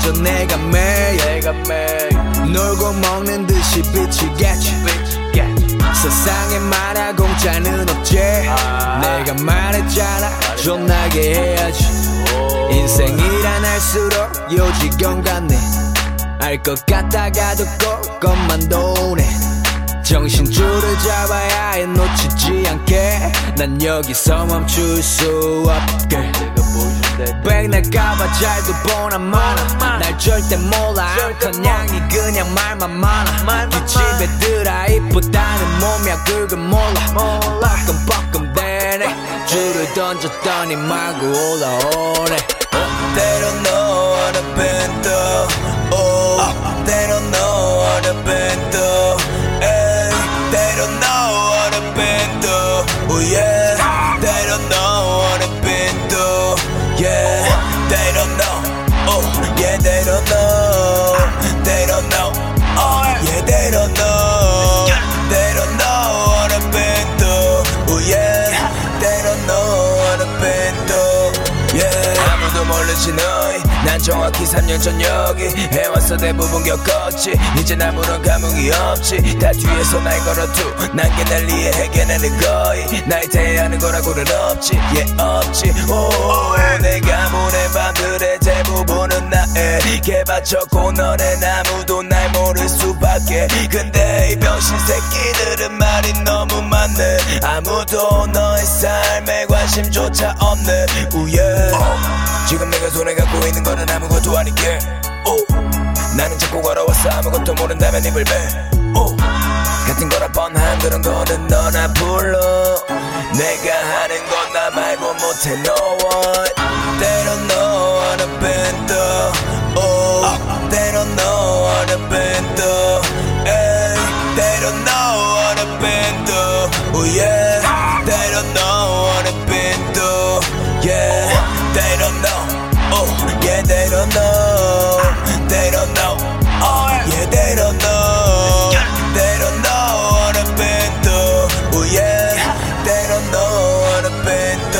그저 내가 매일 놀고 먹는 듯이 비치겠지. 세상에 만화 공짜는 없지. 내가 말했잖아 존나게 해야지. 인생이란 할수록 요지경 같네. 알 것 같다가도 꼭 것만 도네. 정신줄을 잡아야 해 놓치지 않게. 난 여기서 멈출 수 없게. 백날까봐 잘도 보나 마나. 날 절대 몰라 안커냥이 그냥 말만 많아. 기집애 들아 이쁘다는 몸이야 그건 몰라. 뻐끔뻐끔대네. 줄을 던졌더니 마구 올라오네. They don't know what I've been through. Oh, they don't know what I've been through. Hey, they don't know what I've been through. Oh yeah, they don't know what I've been through. Yeah, they don't know. Oh, yeah, they don't know. They don't know. Oh, yeah, they don't know. They don't know what I've been through. Oh yeah, they don't know what I've been through. Yeah. 아무도 모르지 너희. 난 정확히 3년 전 여기 해왔어. 대부분 겪었지. 이젠 아무런 감흥이 없지. 다 뒤에서 날 걸어두. 난게 날 이해해 걔네는 거의 날 대하는 거라고는 없지. yeah, 없지. 내가 보낸 밤들의 대부분은 나에게 바쳤고 너넨 아무도 날 모를 수밖에. 근데 이 병신 새끼들은 말이 너무 많네. 아무도 너의 삶에 관심조차 없네. 지금 내가 손에 갖고 있는 거는 아무것도 아니게. 나는 자꾸 걸어왔어 아무것도 모른다면 입을 배. 같은 거라 뻔한 그런 거는 너나 불러. 내가 하는 건 나 말고 못해 no one. They don't know what I've been through. Oh, they don't know what I've been through. Hey, they don't know what I've been through. Oh yeah, they don't know what I've been through. Yeah, they don't know. Oh, yeah, they don't know. They don't know. Oh, yeah, they don't know. They don't know what I've been through. Oh, yeah, they don't know what I've been through.